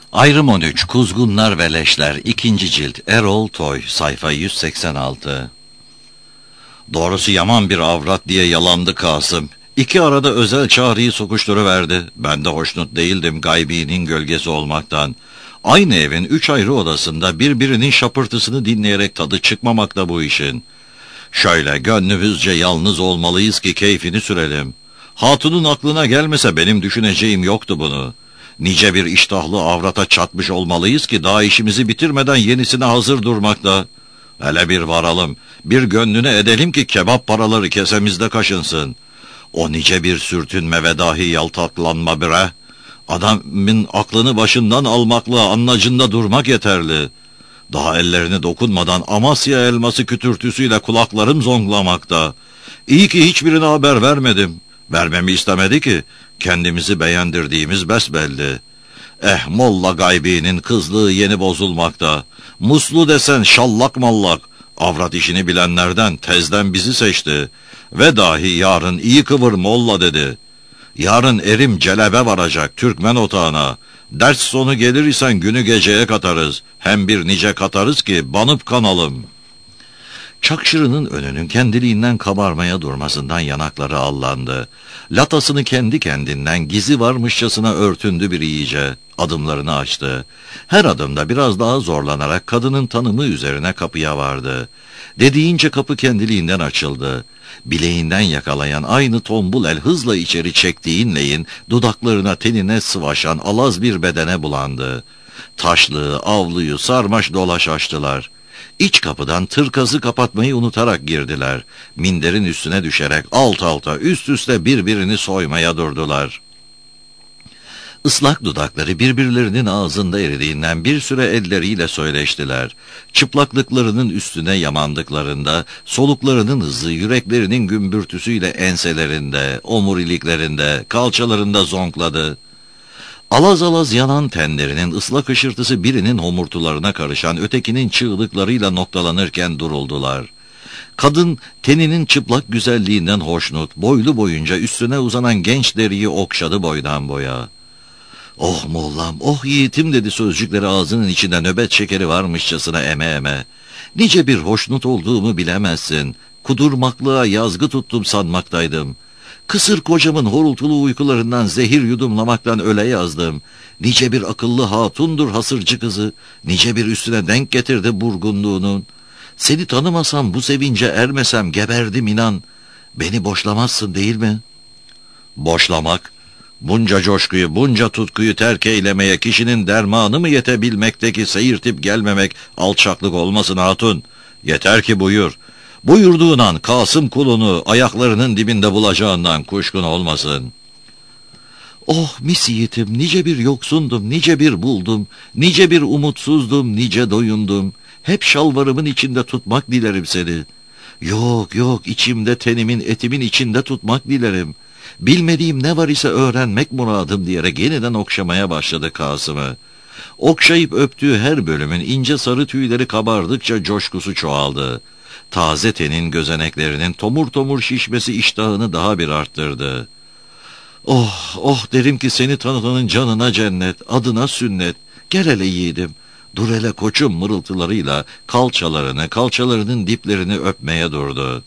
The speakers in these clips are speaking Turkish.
Ayrım 13 Kuzgunlar ve Leşler 2. cilt Erol Toy sayfa 186. Doğrusu yaman bir avrat diye yalandı Kasım. İki arada özel çağrıyı sokuşturuverdi. Ben de hoşnut değildim gaybinin gölgesi olmaktan. Aynı evin 3 ayrı odasında birbirinin şapırtısını dinleyerek tadı çıkmamakta bu işin. Şöyle gönlümüzce yalnız olmalıyız ki keyfini sürelim. Hatunun aklına gelmese benim düşüneceğim yoktu bunu. Nice bir iştahlı avrata çatmış olmalıyız ki daha işimizi bitirmeden yenisine hazır durmakta. Hele bir varalım, bir gönlüne edelim ki kebap paraları kesemizde kaşınsın. O nice bir sürtünme ve dahi yaltaklanma bre. Adamın aklını başından almakla anlacında durmak yeterli. Daha ellerini dokunmadan Amasya elması kütürtüsüyle kulaklarım zonklamakta. İyi ki hiçbirine haber vermedim. Vermemi istemedi ki, kendimizi beğendirdiğimiz besbelli. Molla gaybinin kızlığı yeni bozulmakta. Muslu desen şallak mallak. Avrat işini bilenlerden tezden bizi seçti. Ve dahi yarın iyi kıvır molla dedi. Yarın erim celebe varacak Türkmen otağına. Ders sonu gelir isen günü geceye katarız. Hem bir nice katarız ki banıp kanalım. Çakşırının önünün kendiliğinden kabarmaya durmasından yanakları allandı. Latasını kendi kendinden gizi varmışçasına örtündü bir iyice. Adımlarını açtı. Her adımda biraz daha zorlanarak kadının tanımı üzerine kapıya vardı. Dediğince kapı kendiliğinden açıldı. Bileğinden yakalayan aynı tombul el hızla içeri çektiği inleyin dudaklarına tenine sıvaşan alaz bir bedene bulandı. Taşlığı, avluyu sarmaş dolaş açtılar. İç kapıdan tırkazı kapatmayı unutarak girdiler. Minderin üstüne düşerek alt alta üst üste birbirini soymaya durdular. Islak dudakları birbirlerinin ağzında eridiğinden bir süre elleriyle söyleştiler. Çıplaklıklarının üstüne yamandıklarında soluklarının hızı yüreklerinin gümbürtüsüyle enselerinde, omuriliklerinde, kalçalarında zonkladı. Alaz alaz yanan tenlerinin ıslak ışırtısı birinin homurtularına karışan ötekinin çığlıklarıyla noktalanırken duruldular. Kadın teninin çıplak güzelliğinden hoşnut, boylu boyunca üstüne uzanan genç deriyi okşadı boydan boya. "Oh mollam, oh yiğitim" dedi sözcükleri ağzının içinde nöbet şekeri varmışçasına eme eme. "Nice bir hoşnut olduğumu bilemezsin. Kudurmaklığa yazgı tuttum sanmaktaydım. Kısır kocamın horultulu uykularından zehir yudumlamaktan öle yazdım. Nice bir akıllı hatundur hasırcı kızı. Nice bir üstüne denk getirdi burgunluğunun. Seni tanımasam, bu sevince ermesem geberdim inan. Beni boşlamazsın değil mi?" Boşlamak? Bunca coşkuyu, bunca tutkuyu terk eylemeye kişinin dermanı mı yetebilmekte ki seyirtip gelmemek alçaklık olmasın hatun? Yeter ki buyur. Buyurduğun an Kasım kulunu ayaklarının dibinde bulacağından kuşkun olmasın. "Oh mis yiğitim, nice bir yoksundum, nice bir buldum, nice bir umutsuzdum, nice doyundum. Hep şalvarımın içinde tutmak dilerim seni. Yok yok, içimde tenimin etimin içinde tutmak dilerim. Bilmediğim ne var ise öğrenmek muradım" diyerek yeniden okşamaya başladı Kasım'ı. Okşayıp öptüğü her bölümün ince sarı tüyleri kabardıkça coşkusu çoğaldı. Taze tenin gözeneklerinin tomur tomur şişmesi iştahını daha bir arttırdı. "Oh oh derim ki seni tanıtanın canına cennet, adına sünnet. Gel hele yiğidim, dur hele koçum" mırıltılarıyla kalçalarının diplerini öpmeye durdu.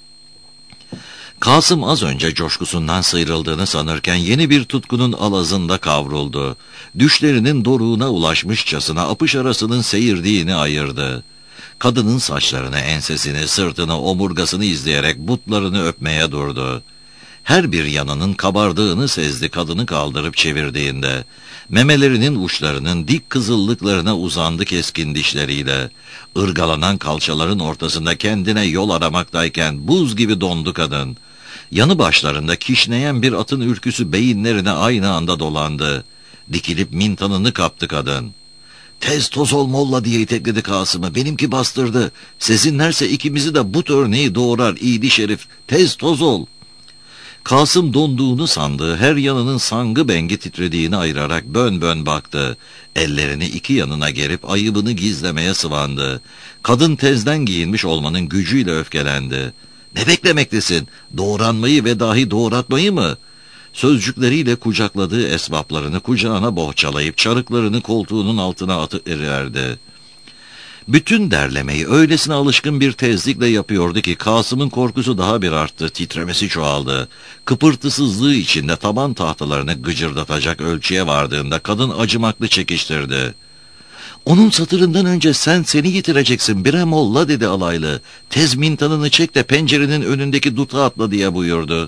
Kasım az önce coşkusundan sıyrıldığını sanırken yeni bir tutkunun alazında kavruldu. Düşlerinin doruğuna ulaşmışçasına apış arasının seyirdiğini ayırdı. Kadının saçlarını, ensesini, sırtını, omurgasını izleyerek butlarını öpmeye durdu. Her bir yanının kabardığını sezdi kadını kaldırıp çevirdiğinde. Memelerinin uçlarının dik kızıllıklarına uzandı keskin dişleriyle. Irgalanan kalçaların ortasında kendine yol aramaktayken buz gibi dondu kadın. Yanı başlarında kişneyen bir atın ürküsü beyinlerine aynı anda dolandı. Dikilip mintanını kaptı kadın. "Tez toz ol molla" diye itekledi Kasım'ı. "Benimki bastırdı. Sezinlerse ikimizi de but örneği doğurar iyidi şerif. Tez toz ol." Kasım donduğunu sandığı her yanının sangı bengi titrediğini ayırarak bön bön baktı. Ellerini iki yanına gerip ayıbını gizlemeye sıvandı. Kadın tezden giyinmiş olmanın gücüyle öfkelendi. "Ne beklemektesin? Doğranmayı ve dahi doğratmayı mı? Sözcükleriyle kucakladığı esbaplarını kucağına bohçalayıp çarıklarını koltuğunun altına atıverdi. Bütün derlemeyi öylesine alışkın bir tezlikle yapıyordu ki Kasım'ın korkusu daha bir arttı, titremesi çoğaldı. Kıpırtısızlığı içinde taban tahtalarını gıcırdatacak ölçüye vardığında kadın acımaklı çekiştirdi. "Onun satırından önce sen seni yitireceksin bre molla," dedi alaylı. "Tez mintanını çek de pencerenin önündeki duta atla," diye buyurdu.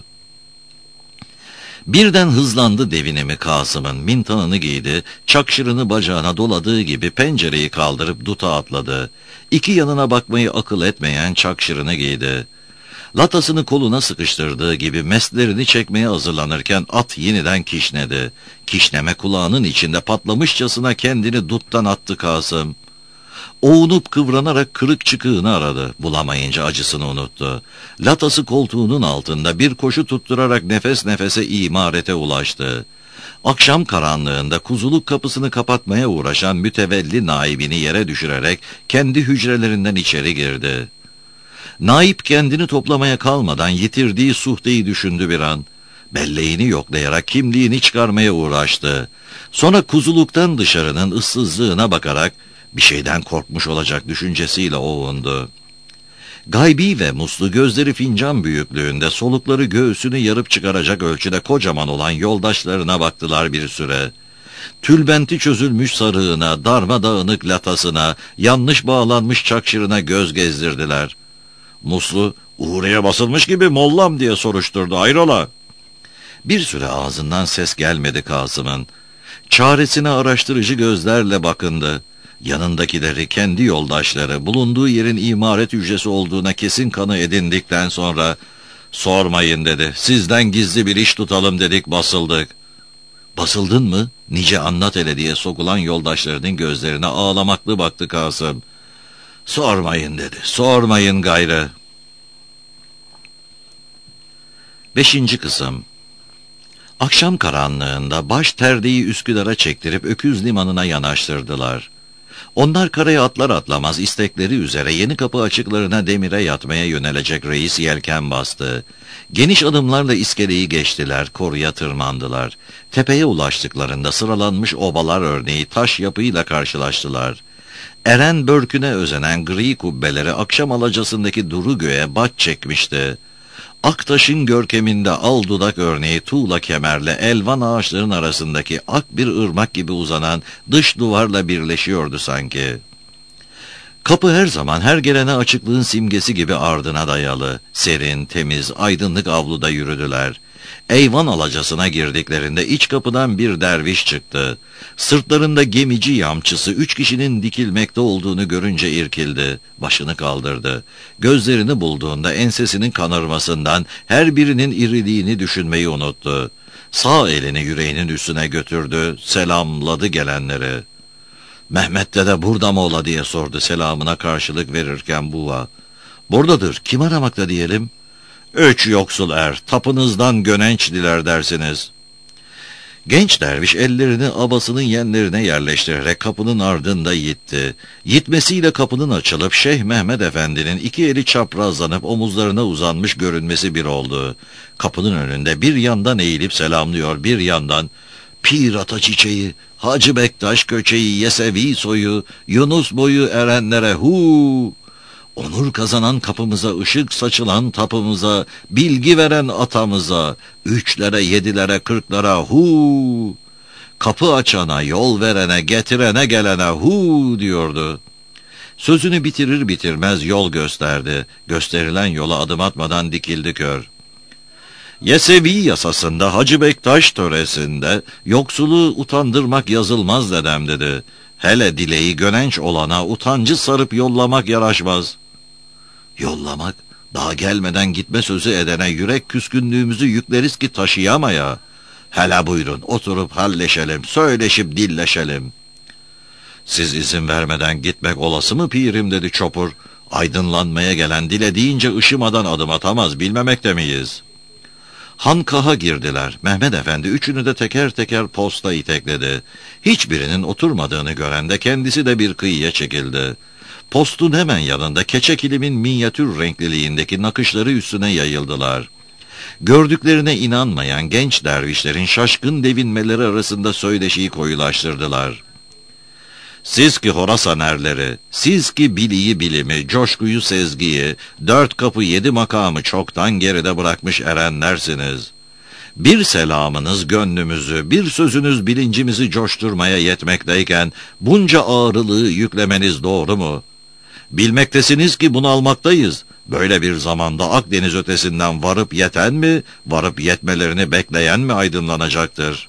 Birden hızlandı devinimi Kasım'ın, mintanını giydi, çakşırını bacağına doladığı gibi pencereyi kaldırıp duta atladı. İki yanına bakmayı akıl etmeyen çakşırını giydi. Latasını koluna sıkıştırdığı gibi meslerini çekmeye hazırlanırken at yeniden kişnedi. Kişneme kulağının içinde patlamışçasına kendini duttan attı Kasım. Oğunup kıvranarak kırık çıkığını aradı. Bulamayınca acısını unuttu. Latası koltuğunun altında bir koşu tutturarak nefes nefese imarete ulaştı. Akşam karanlığında kuzuluk kapısını kapatmaya uğraşan mütevelli naibini yere düşürerek kendi hücrelerinden içeri girdi. Naip kendini toplamaya kalmadan yitirdiği suhteyi düşündü bir an. Belleğini yoklayarak kimliğini çıkarmaya uğraştı. Sonra kuzuluktan dışarının ıssızlığına bakarak bir şeyden korkmuş olacak düşüncesiyle ovundu. Gaybi ve muslu gözleri fincan büyüklüğünde, solukları göğsünü yarıp çıkaracak ölçüde kocaman olan yoldaşlarına baktılar bir süre. Tülbenti çözülmüş sarığına, darmadağınık latasına, yanlış bağlanmış çakşırına göz gezdirdiler. Muslu, "Uğur'ya basılmış gibi mollam," diye soruşturdu. "Hayrola?" Bir süre ağzından ses gelmedi Kasım'ın. Çaresine araştırıcı gözlerle bakındı. Yanındakileri, kendi yoldaşları, bulunduğu yerin imaret hücresi olduğuna kesin kanı edindikten sonra "Sormayın," dedi. "Sizden gizli bir iş tutalım dedik, basıldık." "Basıldın mı? Nice anlat hele," diye sokulan yoldaşlarının gözlerine ağlamaklı baktı Kasım. "Sormayın," dedi. "Sormayın gayrı." 5. Kısım. Akşam karanlığında baş terdeyi Üsküdar'a çektirip Öküz Limanı'na yanaştırdılar. Onlar karaya atlar atlamaz istekleri üzere Yenikapı açıklarına demire yatmaya yönelecek reis yelken bastı. Geniş adımlarla iskeleyi geçtiler, koruya tırmandılar. Tepeye ulaştıklarında sıralanmış obalar örneği taş yapıyla karşılaştılar. Eren börküne özenen gri kubbeleri akşam alacasındaki duru göğe baş çekmişti. Aktaş'ın görkeminde al dudak örneği tuğla kemerle elvan ağaçların arasındaki ak bir ırmak gibi uzanan dış duvarla birleşiyordu sanki. Kapı her zaman her gelene açıklığın simgesi gibi ardına dayalı. Serin, temiz, aydınlık avluda yürüdüler. Eyvan alacasına girdiklerinde iç kapıdan bir derviş çıktı. Sırtlarında gemici yamçısı 3 kişinin dikilmekte olduğunu görünce irkildi. Başını kaldırdı. Gözlerini bulduğunda ensesinin kanarmasından her birinin iriliğini düşünmeyi unuttu. Sağ elini yüreğinin üstüne götürdü, selamladı gelenleri. "Mehmet dede burada mı ola?" diye sordu selamına karşılık verirken buğa. "Buradadır, kim aramakta diyelim?" "Üç yoksul er, tapınızdan gönenç diler dersiniz." Genç derviş ellerini abasının yenlerine yerleştirerek kapının ardında yitti. Yitmesiyle kapının açılıp Şeyh Mehmet Efendi'nin iki eli çaprazlanıp omuzlarına uzanmış görünmesi bir oldu. Kapının önünde bir yandan eğilip selamlıyor, bir yandan "Pir ata çiçeği, Hacı Bektaş köçeği, Yesevi soyu, Yunus boyu erenlere hu! Onur kazanan kapımıza, ışık saçılan tapımıza, bilgi veren atamıza, 3'lere, 7'lere, 40'lara hu! Kapı açana, yol verene, getirene gelene hu!" diyordu. Sözünü bitirir bitirmez yol gösterdi. Gösterilen yola adım atmadan dikildi kör. Yesevi yasasında, Hacı Bektaş töresinde yoksulu utandırmak yazılmaz dedem dedi. Hele dileği gönenç olana utancı sarıp yollamak yaraşmaz. Yollamak, daha gelmeden gitme sözü edene yürek küskünlüğümüzü yükleriz ki taşıyamaya. Hele buyurun, oturup halleşelim, söyleşip dilleşelim. "Siz izin vermeden gitmek olası mı pirim?" dedi çopur. "Aydınlanmaya gelen dilediğince ışımadan adım atamaz, bilmemekte miyiz?" Hankaha girdiler. Mehmet Efendi üçünü de teker teker posta itekledi. Hiçbirinin oturmadığını gören de kendisi de bir kıyıya çekildi. Postun hemen yanında keçe kilimin minyatür renkliliğindeki nakışları üstüne yayıldılar. Gördüklerine inanmayan genç dervişlerin şaşkın devinmeleri arasında söyleşiyi koyulaştırdılar. Siz ki Horasan erleri, siz ki biliyi bilimi, coşkuyu sezgiyi, 4 kapı 7 makamı çoktan geride bırakmış erenlersiniz. Bir selamınız gönlümüzü, bir sözünüz bilincimizi coşturmaya yetmekteyken bunca ağırlığı yüklemeniz doğru mu? Bilmektesiniz ki bunalmaktayız. Böyle bir zamanda Akdeniz ötesinden varıp yeten mi, varıp yetmelerini bekleyen mi aydınlanacaktır?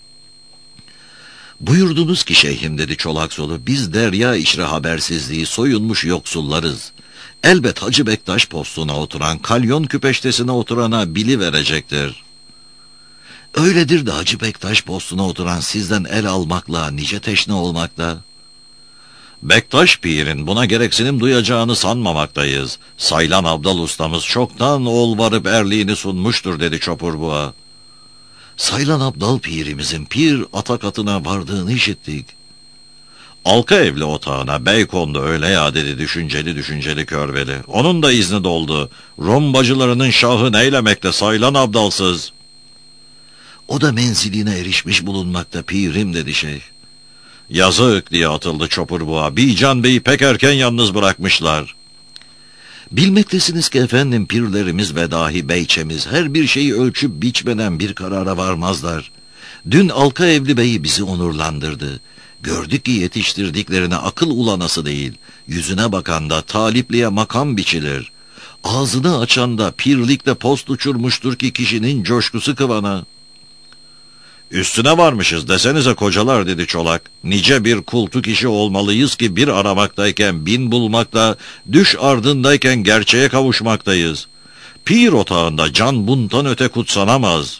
Buyurdunuz ki şeyhim, dedi Çolaksolu, biz derya işre habersizliği soyunmuş yoksullarız. Elbet Hacı Bektaş postuna oturan, kalyon küpeştesine oturana bili verecektir. Öyledir de Hacı Bektaş postuna oturan sizden el almakla, nice teşne olmakla. Bektaş Pir'in buna gereksinim duyacağını sanmamaktayız. Saylan Abdal ustamız çoktan ol varıp erliğini sunmuştur, dedi Çopurbuğa. Saylan Abdal Pir'imizin pir ata katına vardığını işittik. Alka evli otağına Beykon'da öyle ya, dedi düşünceli Körveli. Onun da izni doldu. Rum bacılarının şahı neylemekte Saylan Abdalsız. O da menziline erişmiş bulunmakta pirim, dedi şeyh. Yazık, diye atıldı Çopurbuğa. Bican Bey'i pek erken yalnız bırakmışlar. Bilmektesiniz ki efendim, pirlerimiz ve dahi beyçemiz her bir şeyi ölçüp biçmeden bir karara varmazlar. Dün Alka Evli Bey'i bizi onurlandırdı. Gördük ki yetiştirdiklerine akıl ulanası değil. Yüzüne bakanda talipliğe makam biçilir. Ağzını açanda pirlikte post uçurmuştur ki kişinin coşkusu kıvana. Üstüne varmışız desenize kocalar, dedi Çolak. Nice bir kultuk işi olmalıyız ki bir aramaktayken bin bulmakta, düş ardındayken gerçeğe kavuşmaktayız. Pir otağında can bundan öte kutsanamaz.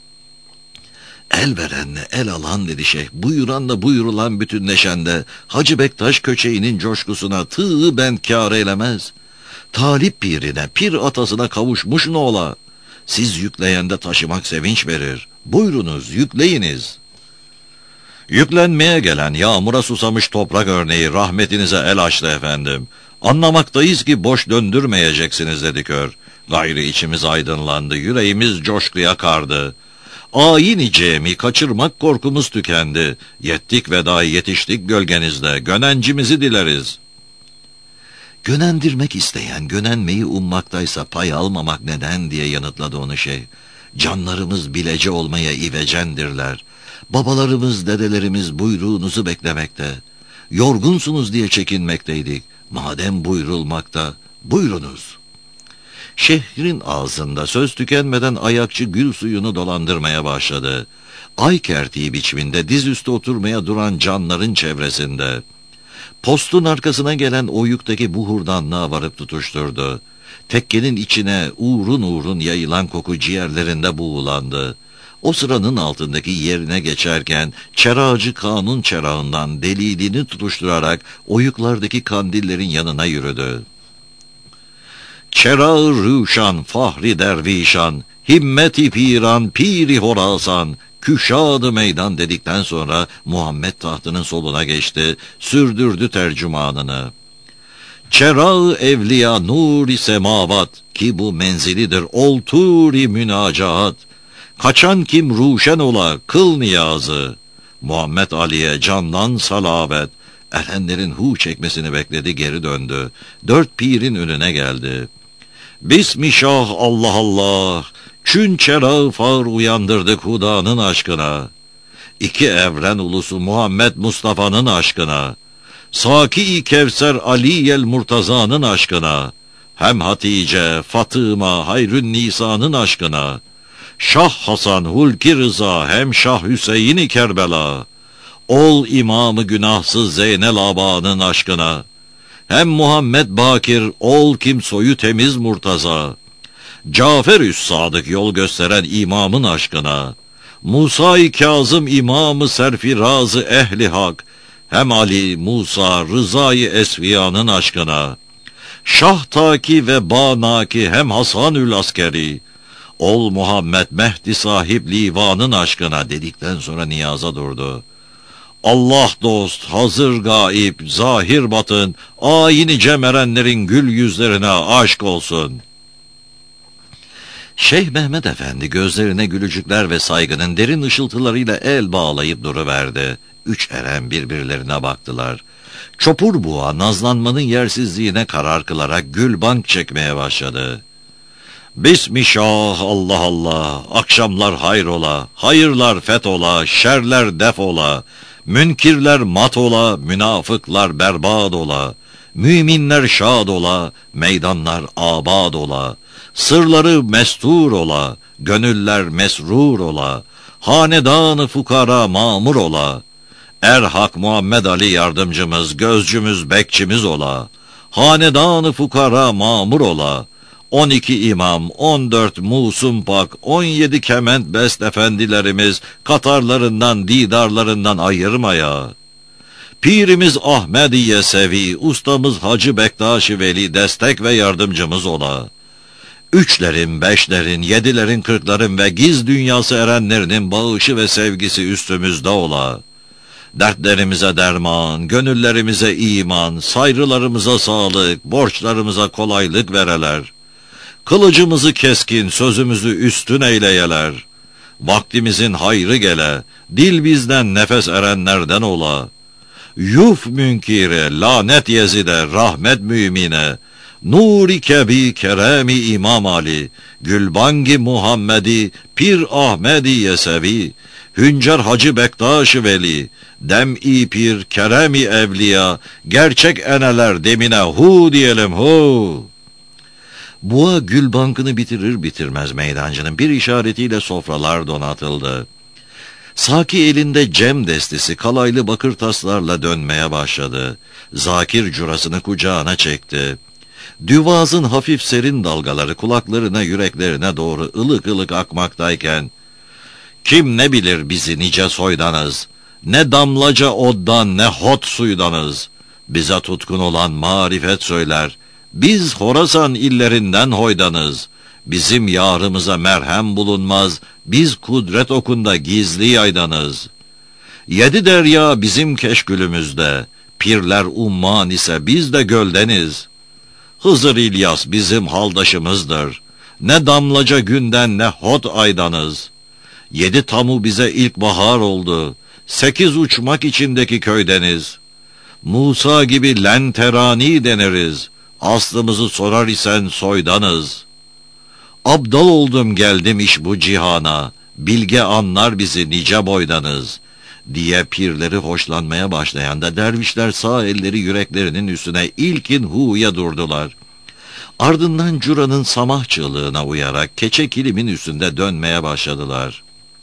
El verenle el alan, dedi şeyh. Buyuranla buyurulan bütünleşende Hacı Bektaş köçeğinin coşkusuna tığ ben kâr eylemez. Talip pirine, pir atasına kavuşmuş ne ola? Siz yükleyende taşımak sevinç verir. Buyurunuz, yükleyiniz. Yüklenmeye gelen yağmura susamış toprak örneği rahmetinize el açtı efendim. Anlamaktayız ki boş döndürmeyeceksiniz, dedi Kör. Gayrı içimiz aydınlandı, yüreğimiz coşkuya kardı. Ayin-i cemi kaçırmak korkumuz tükendi. Yettik veda yetiştik gölgenizde, gönencimizi dileriz. Gönendirmek isteyen gönenmeyi ummaktaysa pay almamak neden, diye yanıtladı onu şeyh. Canlarımız bilece olmaya ivecendirler. Babalarımız, dedelerimiz buyruğunuzu beklemekte. Yorgunsunuz diye çekinmekteydik. Madem buyurulmakta, buyurunuz. Şehrin ağzında söz tükenmeden ayakçı gül suyunu dolandırmaya başladı. Ay kertiği biçiminde dizüstü oturmaya duran canların çevresinde. Postun arkasına gelen oyuktaki buhurdanlığa varıp tutuşturdu. Tekkenin içine uğrun uğrun yayılan koku ciğerlerinde buğulandı. O sıranın altındaki yerine geçerken çerağcı kanun çerağından deliliğini tutuşturarak oyuklardaki kandillerin yanına yürüdü. Çerağı rüşan, fahri dervişan, himmeti piran, piri horasan, küşadı meydan dedikten sonra Muhammed tahtının soluna geçti, sürdürdü tercümanını. Çerağı evliya nuri semavat, ki bu menzilidir olturi münacaat. Kaçan kim ruşen ola, kıl niyazı. Muhammed Ali'ye candan salavet. Erenlerin hu çekmesini bekledi, geri döndü. 4 pirin önüne geldi. Bismillah Allah Allah, çün çerağı far uyandırdık Huda'nın aşkına. 2 evren ulusu Muhammed Mustafa'nın aşkına. Saki-i Kevser Aliyel Murtaza'nın aşkına. Hem Hatice, Fatıma, Hayrün Nisa'nın aşkına. Şah Hasan, Hulki Rıza, hem Şah Hüseyin-i Kerbela. Ol imamı günahsız Zeynel Aba'nın aşkına. Hem Muhammed Bakir, ol kim soyu temiz Murtaza. Cafer-ü Sadık yol gösteren imamın aşkına. Musa-i Kazım imamı serfirazı ehli hak. Hem Ali, Musa, Rıza'yı Esviya'nın aşkına. Şah Taki ve Banaki hem Hasanül Askeri. Ol Muhammed Mehdi sahip livanın aşkına, dedikten sonra niyaza durdu. Allah dost, hazır gaib, zahir batın, ayini cemerenlerin gül yüzlerine aşk olsun. Şeyh Mehmet Efendi gözlerine gülücükler ve saygının derin ışıltılarıyla el bağlayıp duruverdi. Üç eren birbirlerine baktılar. Çopur Buğa nazlanmanın yersizliğine karar kılarak gülbank çekmeye başladı. Bismillah, Allah Allah, akşamlar hayrola, hayırlar fethola, şerler defola, münkirler mat ola, münafıklar berbat ola, müminler şad ola, meydanlar abad ola, sırları mestur ola, gönüller mesrur ola, hanedanı fukara mamur ola, Erhak Muhammed Ali yardımcımız, gözcümüz, bekçimiz ola, hanedanı fukara mamur ola, 12 imam, 14 musum pak, 17 kement best efendilerimiz katarlarından, didarlarından ayırmaya. Pirimiz Ahmed Yesevi, ustamız Hacı Bektaş-ı Veli destek ve yardımcımız ola. Üçlerin, beşlerin, yedilerin, kırkların ve giz dünyası erenlerinin bağışı ve sevgisi üstümüzde ola. Dertlerimize derman, gönüllerimize iman, sayrılarımıza sağlık, borçlarımıza kolaylık vereler. Kılıcımızı keskin, sözümüzü üstün eyleyeler. Vaktimizin hayrı gele, dil bizden nefes erenlerden ola. Yuf münkire, lanet Yezide, rahmet mümine, Nuri kebi keremi İmam Ali, Gülbangi Muhammedi, Pir Ahmedi Yesevi, Hüncer Hacı Bektaş-ı Veli, Dem-i Pir, Keremi Evliya, gerçek eneler demine hu diyelim hu. Buğa gülbankını bitirir bitirmez meydancının bir işaretiyle sofralar donatıldı. Saki elinde cem destesi kalaylı bakır taslarla dönmeye başladı. Zakir curasını kucağına çekti. Düvazın hafif serin dalgaları kulaklarına yüreklerine doğru ılık ılık akmaktayken, kim ne bilir bizi nice soydanız, ne damlaca oddan ne hot suydanız, bize tutkun olan marifet söyler, biz Horasan illerinden hoydanız, bizim yarımıza merhem bulunmaz, biz kudret okunda gizli yaydanız. 7 derya bizim keşkülümüzde, pirler umman ise biz de göldeniz. Hızır İlyas bizim haldaşımızdır, ne damlaca günden ne hot aydanız. 7 tamu bize ilkbahar oldu, 8 uçmak içindeki köydeniz. Musa gibi lenterani deneriz, aslımızı sorar isen soydanız. Abdal oldum geldim iş bu cihana, bilge anlar bizi nice boydanız, diye pirleri hoşlanmaya başlayan da dervişler sağ elleri yüreklerinin üstüne ilkin hu'ya durdular. Ardından curanın samah çığlığına uyarak keçe kilimin üstünde dönmeye başladılar.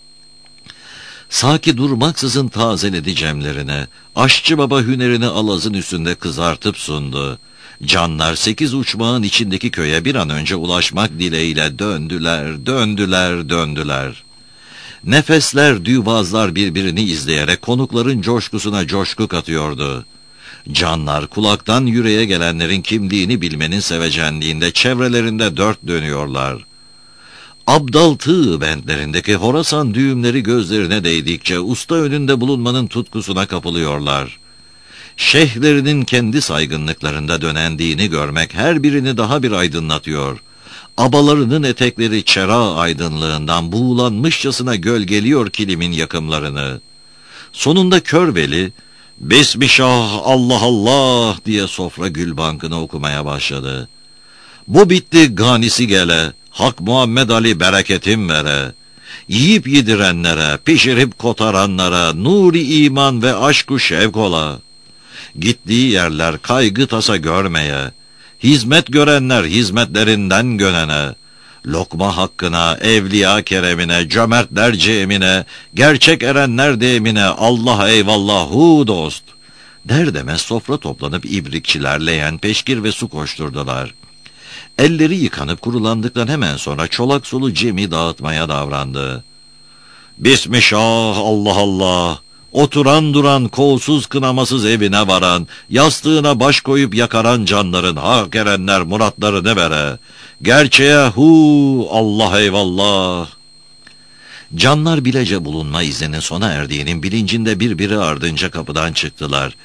Saki durmaksızın tazeledi cemlerine, aşçı baba hünerini alazın üstünde kızartıp sundu. Canlar 8 uçmağın içindeki köye bir an önce ulaşmak dileğiyle döndüler. Nefesler, düvazlar birbirini izleyerek konukların coşkusuna coşku katıyordu. Canlar kulaktan yüreğe gelenlerin kimliğini bilmenin sevecenliğinde çevrelerinde dört dönüyorlar. Abdal tığ bentlerindeki Horasan düğümleri gözlerine değdikçe usta önünde bulunmanın tutkusuna kapılıyorlar. Şeyhlerinin kendi saygınlıklarında dönendiğini görmek her birini daha bir aydınlatıyor. Abalarının etekleri çera aydınlığından buğulanmışçasına gölgeliyor kilimin yakımlarını. Sonunda kör veli, Bismillah, Allah Allah diye sofra gülbankını okumaya başladı. Bu bitti ganisi gele, Hak Muhammed Ali bereketim vere. Yiyip yedirenlere, pişirip kotaranlara, nuri iman ve aşk-ı şevk ola. Gittiği yerler kaygı tasa görmeye, hizmet görenler hizmetlerinden gönene, lokma hakkına, evliya keremine, cömertler cemine, gerçek erenler demine, Allah eyvallahu dost. Der demez sofra toplanıp ibrikçiler leğen, peşkir ve su koşturdular. Elleri yıkanıp kurulandıktan hemen sonra çolak sulu cemi dağıtmaya davrandı. Bismillah, Allah Allah. Oturan duran, kolsuz kınamasız evine varan, yastığına baş koyup yakaran canların hak erenler muratlarını vere. Gerçeğe hu, Allah eyvallah. Canlar bilece bulunma izninin sona erdiğinin bilincinde birbiri ardınca kapıdan çıktılar.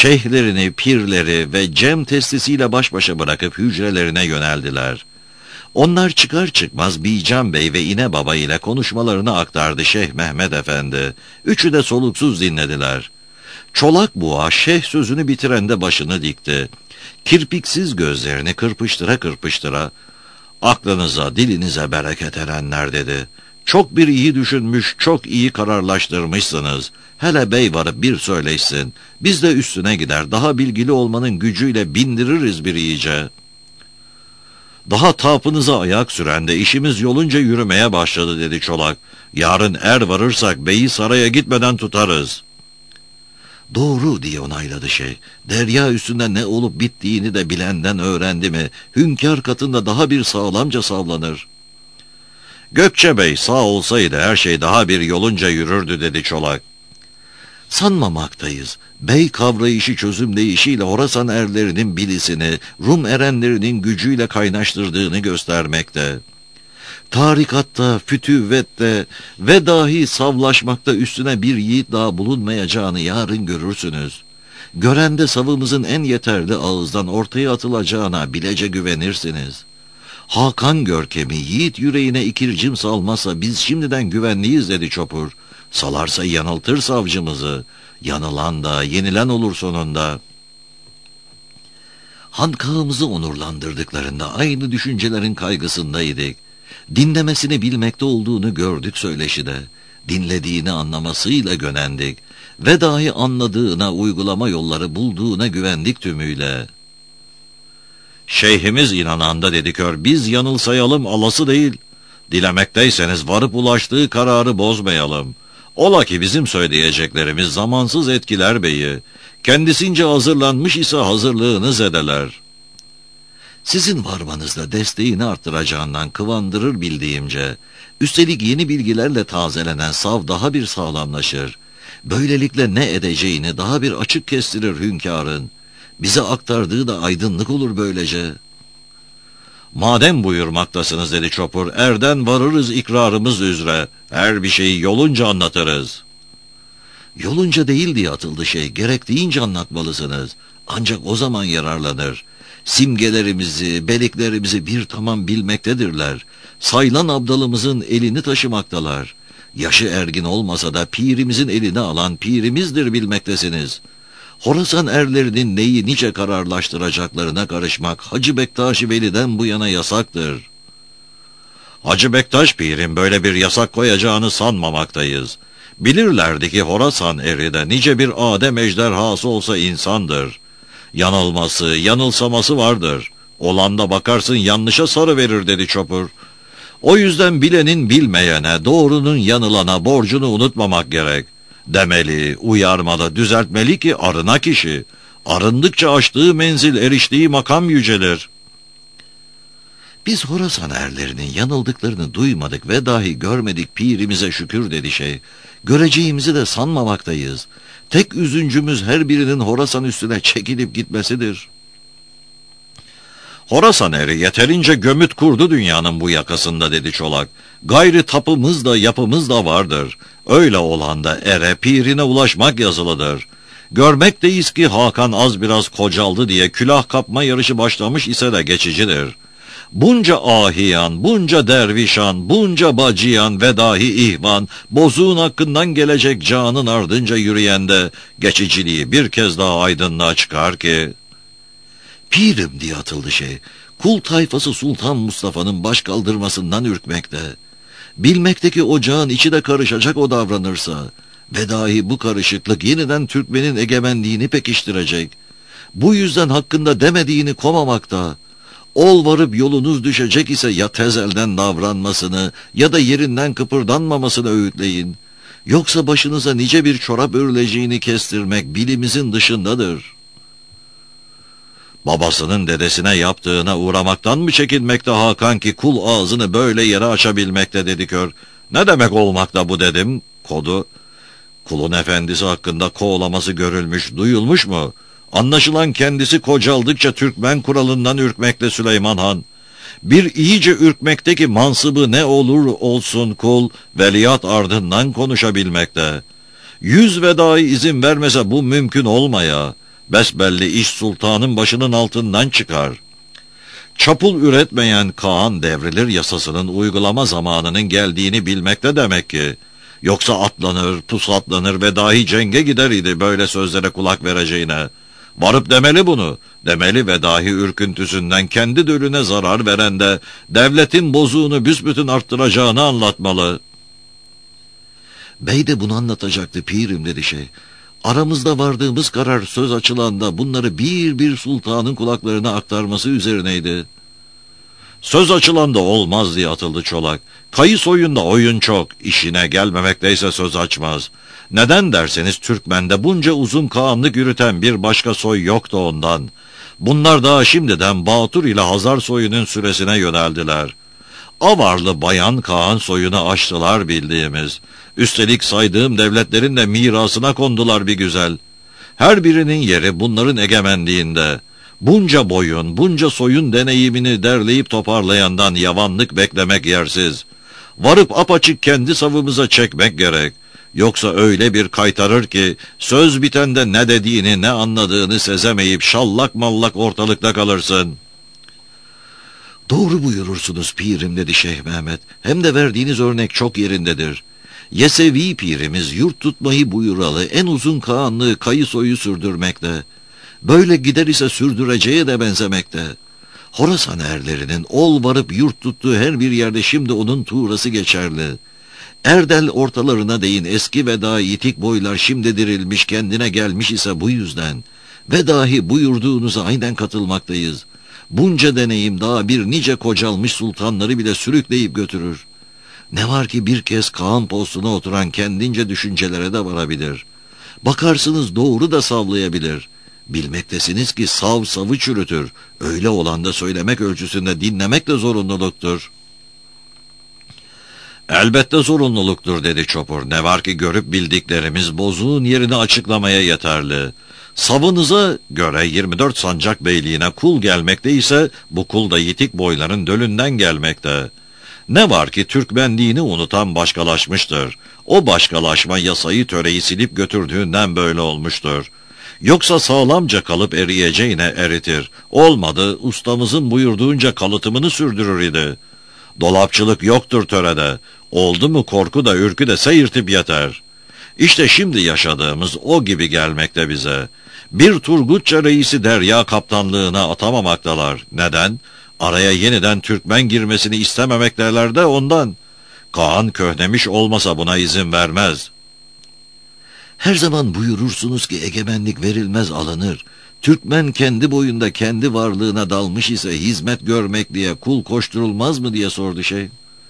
Şeyhlerini, pirleri ve cem testisiyle baş başa bırakıp hücrelerine yöneldiler. Onlar çıkar çıkmaz Bican Bey ve İne Baba ile konuşmalarını aktardı Şeyh Mehmet Efendi. Üçü de soluksuz dinlediler. Çolak Boğa şeyh sözünü bitirende başını dikti. Kirpiksiz gözlerini kırpıştıra kırpıştıra, "Aklınıza, dilinize bereket erenler," dedi. "Çok bir iyi düşünmüş, çok iyi kararlaştırmışsınız. Hele bey varıp bir söyleşsin. Biz de üstüne gider, daha bilgili olmanın gücüyle bindiririz bir iyice. Daha tapınıza ayak sürende işimiz yolunca yürümeye başladı," dedi Çolak. "Yarın er varırsak beyi saraya gitmeden tutarız." "Doğru," diye onayladı şey. "Derya üstünde ne olup bittiğini de bilenden öğrendi mi, hünkâr katında daha bir sağlamca savlanır." "Gökçe Bey sağ olsaydı her şey daha bir yolunca yürürdü," dedi Çolak. "Sanmamaktayız. Bey kavrayışı çözümleyişiyle Horasan erlerinin bilisini, Rum erenlerinin gücüyle kaynaştırdığını göstermekte. Tarikatta, fütüvvette ve dahi savlaşmakta üstüne bir yiğit daha bulunmayacağını yarın görürsünüz. Görende savımızın en yeterli ağızdan ortaya atılacağına bilece güvenirsiniz. Hakan görkemi yiğit yüreğine ikircim salmazsa biz şimdiden güvenliyiz," dedi Çopur. "Salarsa yanıltır savcımızı. Yanılan da yenilen olur sonunda." Hankağımızı onurlandırdıklarında aynı düşüncelerin kaygısındaydık. Dinlemesini bilmekte olduğunu gördük söyleşide. Dinlediğini anlamasıyla gönendik. Ve dahi anladığına uygulama yolları bulduğuna güvendik tümüyle. "Şeyhimiz inananda," dedi kör, "biz yanılsayalım alası değil. Dilemekteyseniz varıp ulaştığı kararı bozmayalım. Ola ki bizim söyleyeceklerimiz zamansız etkiler beyi. Kendisince hazırlanmış ise hazırlığını zedeler. Sizin varmanızda desteğini arttıracağından kıvandırır bildiğimce. Üstelik yeni bilgilerle tazelenen sav daha bir sağlamlaşır. Böylelikle ne edeceğini daha bir açık kestirir hünkârın. Bize aktardığı da aydınlık olur böylece." "Madem buyurmaktasınız," dedi Çopur, "erden varırız ikrarımız üzere. Her bir şeyi yolunca anlatırız." "Yolunca değil," diye atıldı şey. "Gerektiğince anlatmalısınız. Ancak o zaman yararlanır. Simgelerimizi, beliklerimizi bir tamam bilmektedirler. Saylan abdalımızın elini taşımaktalar. Yaşı ergin olmasa da pirimizin elini alan pirimizdir bilmektesiniz. Horasan erlerinin neyi nice kararlaştıracaklarına karışmak Hacı Bektaş-ı Veli'den bu yana yasaktır." "Hacı Bektaş pirin böyle bir yasak koyacağını sanmamaktayız. Bilirlerdi ki Horasan eri de nice bir Adem ejderhası olsa insandır. Yanılması, yanılsaması vardır. Olanda bakarsın yanlışa sarıverir," dedi Çopur. "O yüzden bilenin bilmeyene, doğrunun yanılana borcunu unutmamak gerek. Demeli, uyarmalı, düzeltmeli ki arına kişi. Arındıkça aştığı menzil, eriştiği makam yücelir." "Biz Horasan erlerinin yanıldıklarını duymadık ve dahi görmedik, pirimize şükür," dedi şey. "Göreceğimizi de sanmamaktayız. Tek üzüncümüz her birinin Horasan üstüne çekilip gitmesidir." "Horasan eri yeterince gömüt kurdu dünyanın bu yakasında," dedi Çolak. "Gayri tapımız da yapımız da vardır. Öyle olan da ere pirine ulaşmak yazılıdır. Görmekteyiz ki Hakan az biraz kocaldı diye külah kapma yarışı başlamış ise de geçicidir. Bunca ahiyan, bunca dervişan, bunca bacıyan ve dahi ihvan, bozuğun hakkından gelecek canın ardınca yürüyende geçiciliği bir kez daha aydınlığa çıkar ki..." "Pirim," diye atıldı şey. "Kul tayfası Sultan Mustafa'nın baş kaldırmasından ürkmekte. Bilmekteki ocağın içi de karışacak o davranırsa. Ve dahi bu karışıklık yeniden Türkmenin egemenliğini pekiştirecek. Bu yüzden hakkında demediğini komamakta. Ol varıp yolunuz düşecek ise ya tez elden davranmasını ya da yerinden kıpırdanmamasını öğütleyin. Yoksa başınıza nice bir çorap örüleceğini kestirmek bilimizin dışındadır." "Babasının dedesine yaptığına uğramaktan mı çekinmekte Hakan ki kul ağzını böyle yere açabilmekte," dedi kör. "Ne demek olmakta bu," dedim. Kodu. "Kulun efendisi hakkında kovlaması görülmüş, duyulmuş mu? Anlaşılan kendisi kocaldıkça Türkmen kuralından ürkmekte Süleyman Han. Bir iyice ürkmekte ki mansıbı ne olur olsun kul, veliyat ardından konuşabilmekte. Yüz vedai izin vermese bu mümkün olmaya. Besbelli iş sultanın başının altından çıkar. Çapul üretmeyen Kaan devrilir yasasının uygulama zamanının geldiğini bilmekte demek ki. Yoksa atlanır, pusatlanır ve dahi cenge gider idi böyle sözlere kulak vereceğine. Varıp demeli bunu. Demeli ve dahi ürküntüsünden kendi dölüne zarar veren de devletin bozuğunu büsbütün arttıracağını anlatmalı. Bey de bunu anlatacaktı pirim dedi şey. Aramızda vardığımız karar söz açılanda bunları bir bir sultanın kulaklarına aktarması üzerineydi. Söz açılanda olmaz diye atıldı Çolak. Kayıs oyunda oyun çok, işine gelmemekteyse söz açmaz. Neden derseniz Türkmen'de bunca uzun kağanlık yürüten bir başka soy yoktu ondan. Bunlar daha şimdiden Batur ile Hazar soyunun süresine yöneldiler. Avarlı bayan Kaan soyunu aştılar bildiğimiz. Üstelik saydığım devletlerin de mirasına kondular bir güzel. Her birinin yeri bunların egemenliğinde. Bunca boyun, bunca soyun deneyimini derleyip toparlayandan yavanlık beklemek yersiz. Varıp apaçık kendi savımıza çekmek gerek. Yoksa öyle bir kaytarır ki söz bitende ne dediğini ne anladığını sezemeyip şallak mallak ortalıkta kalırsın. Doğru buyurursunuz pirim dedi Şeyh Mehmet. Hem de verdiğiniz örnek çok yerindedir. Yesevi pirimiz yurt tutmayı buyuralı en uzun kağanlığı Kayı soyu sürdürmekte. Böyle gider ise sürdüreceğe de benzemekte. Horasan erlerinin ol varıp yurt tuttuğu her bir yerde şimdi onun tuğrası geçerli. Erdel ortalarına değin eski ve daha yitik boylar şimdi dirilmiş kendine gelmiş ise bu yüzden. Ve dahi buyurduğunuza aynen katılmaktayız. Bunca deneyim daha bir nice kocalmış sultanları bile sürükleyip götürür. Ne var ki bir kez Kaan postuna oturan kendince düşüncelere de varabilir. Bakarsınız doğru da savlayabilir. Bilmektesiniz ki sav savı çürütür. Öyle olan da söylemek ölçüsünde dinlemek de zorunluluktur. Elbette zorunluluktur dedi Çopur. Ne var ki görüp bildiklerimiz bozuğun yerini açıklamaya yeterli. Savınıza göre 24 sancak beyliğine kul gelmekte ise bu kul da yitik boyların dölünden gelmekte. Ne var ki Türkmenliğini unutan başkalaşmıştır. O başkalaşma yasayı töreyi silip götürdüğünden böyle olmuştur. Yoksa sağlamca kalıp eriyeceğine eritir. Olmadı ustamızın buyurduğunca kalıtımını sürdürür idi. Dolapçılık yoktur törede. Oldu mu korku da ürkü de seyirtip yeter. İşte şimdi yaşadığımız o gibi gelmekte bize. Bir Turgutça reisi derya kaptanlığına atamamaktalar. Neden? Araya yeniden Türkmen girmesini istememekteler de ondan. Kaan köhnemiş olmasa buna izin vermez. Her zaman buyurursunuz ki egemenlik verilmez alınır. Türkmen kendi boyunda kendi varlığına dalmış ise hizmet görmek diye kul koşturulmaz mı diye sordu şey.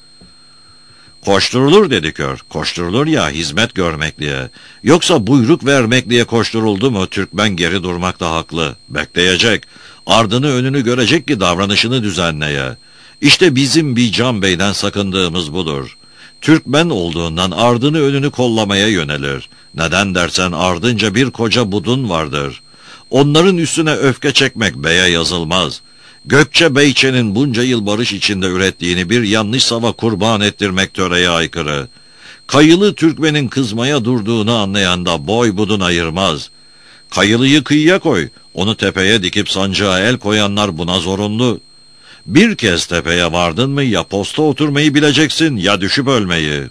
Koşturulur dedi kör. Koşturulur ya hizmet görmek diye. Yoksa buyruk vermek diye koşturuldu mu Türkmen geri durmakta haklı. Bekleyecek. Ardını önünü görecek ki davranışını düzenleye. İşte bizim Bican Bey'den sakındığımız budur. Türkmen olduğundan ardını önünü kollamaya yönelir. Neden dersen ardınca bir koca budun vardır. Onların üstüne öfke çekmek beye yazılmaz. Gökçe Beyçe'nin bunca yıl barış içinde ürettiğini bir yanlış sava kurban ettirmek töreye aykırı. Kayılı Türkmen'in kızmaya durduğunu anlayan da boy budun ayırmaz. Kayılıyı kıyıya koy, onu tepeye dikip sancağa el koyanlar buna zorunlu. Bir kez tepeye vardın mı ya posta oturmayı bileceksin ya düşüp ölmeyi.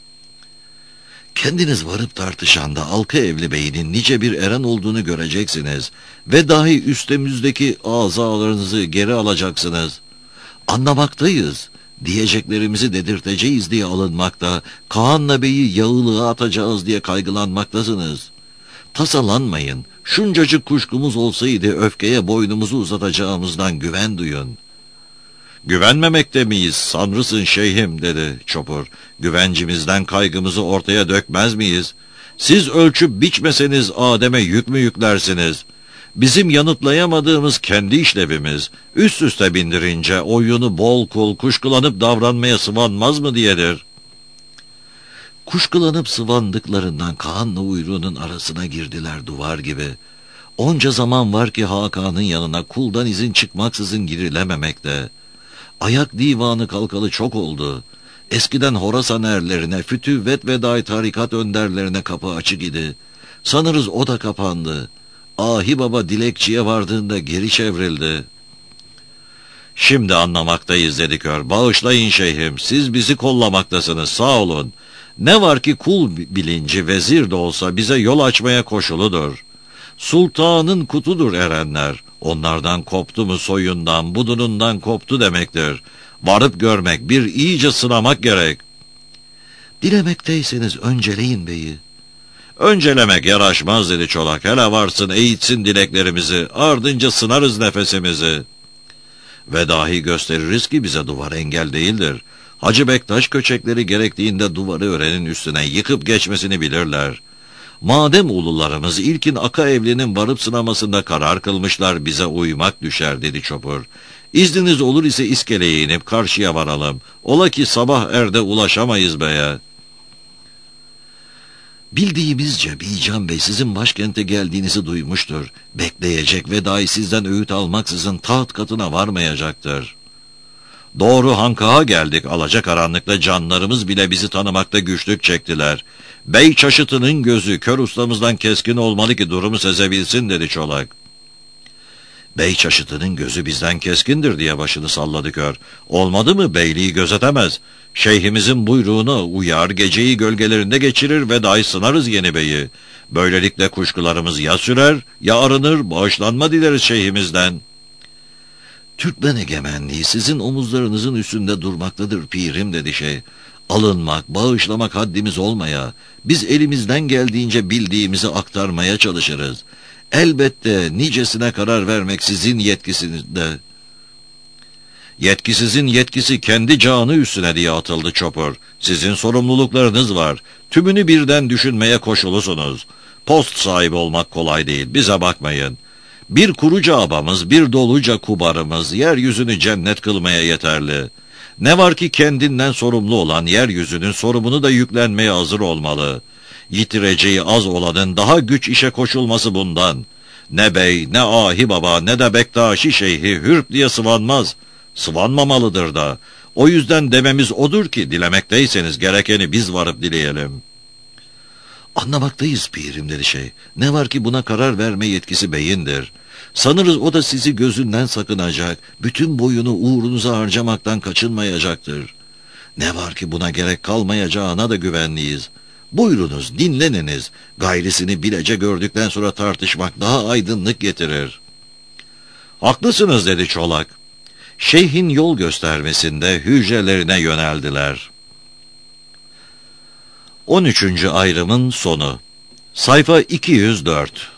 Kendiniz varıp tartışanda Alka Evli Bey'in nice bir eren olduğunu göreceksiniz ve dahi üstümüzdeki azalarınızı geri alacaksınız. Anlamaktayız, diyeceklerimizi dedirteceğiz diye alınmakta, Kaan'la Bey'i yağılığa atacağız diye kaygılanmaktasınız. Tasalanmayın, şuncacık kuşkumuz olsaydı öfkeye boynumuzu uzatacağımızdan güven duyun. Güvenmemekte miyiz sanrısın şeyhim dedi Çopur. Güvencimizden kaygımızı ortaya dökmez miyiz? Siz ölçüp biçmeseniz Adem'e yük mü yüklersiniz? Bizim yanıtlayamadığımız kendi işlevimiz üst üste bindirince oyunu bol kul kuşkulanıp davranmaya sıvanmaz mı diyedir. Kuşkulanıp sıvandıklarından Kaan'la uyruğunun arasına girdiler duvar gibi. Onca zaman var ki Hakan'ın yanına kuldan izin çıkmaksızın girilememekte. Ayak divanı kalkalı çok oldu. Eskiden Horasan erlerine, fütüvvet ve dahi tarikat önderlerine kapı açık idi. Sanırız o da kapandı. Ahi Baba dilekçiye vardığında geri çevrildi. Şimdi anlamaktayız dedi kör. Bağışlayın şeyhim, siz bizi kollamaktasınız, sağ olun. Ne var ki kul bilinci vezir de olsa bize yol açmaya koşuludur. Sultanın kutudur erenler. Onlardan koptu mu soyundan, budunundan koptu demektir. Varıp görmek, bir iyice sınamak gerek. Dilemekteyseniz önceleyin beyi. Öncelemek yaraşmaz dedi Çolak. Hele varsın eğitsin dileklerimizi, ardınca sınarız nefesimizi. Ve dahi gösteririz ki bize duvar engel değildir. Hacı Bektaş köçekleri gerektiğinde duvarı örenin üstüne yıkıp geçmesini bilirler. Madem ulularımız ilkin Aka Evli'nin varıp sınamasında karar kılmışlar, bize uymak düşer dedi Çopur. İzniniz olur ise iskeleye inip karşıya varalım. Ola ki sabah erde ulaşamayız beye. Bildiğimizce Bican Bey sizin başkente geldiğinizi duymuştur. Bekleyecek ve dahi sizden öğüt almaksızın taht katına varmayacaktır. Doğru Hankaha geldik, alacakaranlıkta canlarımız bile bizi tanımakta güçlük çektiler. Bey çaşıtının gözü kör ustamızdan keskin olmalı ki durumu sezebilsin dedi Çolak. Bey çaşıtının gözü bizden keskindir diye başını salladı kör. Olmadı mı beyliği gözetemez. Şeyhimizin buyruğuna uyar, geceyi gölgelerinde geçirir ve dahi sınarız yeni beyi. Böylelikle kuşkularımız ya sürer ya arınır, bağışlanma dileriz şeyhimizden. Türkmen egemenliği sizin omuzlarınızın üstünde durmaktadır pirim dedi şey. Alınmak, bağışlamak haddimiz olmaya, biz elimizden geldiğince bildiğimizi aktarmaya çalışırız. Elbette nicesine karar vermek sizin yetkisinizde. Yetkisizin yetkisi kendi canı üstüne diye atıldı Çopur. Sizin sorumluluklarınız var. Tümünü birden düşünmeye koşulusunuz. Post sahibi olmak kolay değil, bize bakmayın. Bir kuruca abamız, bir doluca kubarımız yeryüzünü cennet kılmaya yeterli. Ne var ki kendinden sorumlu olan yeryüzünün sorumunu da yüklenmeye hazır olmalı. Yitireceği az olanın daha güç işe koşulması bundan. Ne bey, ne ahi baba, ne de Bektaşi şeyhi hürp diye sıvanmaz. Sıvanmamalıdır da. O yüzden dememiz odur ki dilemekteyseniz gerekeni biz varıp dileyelim. Anlamaktayız pirim dedi şey. Ne var ki buna karar verme yetkisi beyindir. Sanırız o da sizi gözünden sakınacak, bütün boyunu uğrunuza harcamaktan kaçınmayacaktır. Ne var ki buna gerek kalmayacağına da güvenliyiz. Buyurunuz, dinleniniz. Gayrisini bilece gördükten sonra tartışmak daha aydınlık getirir. Haklısınız dedi Çolak. Şeyhin yol göstermesinde hücrelerine yöneldiler. 13. ayrımın sonu. Sayfa 204.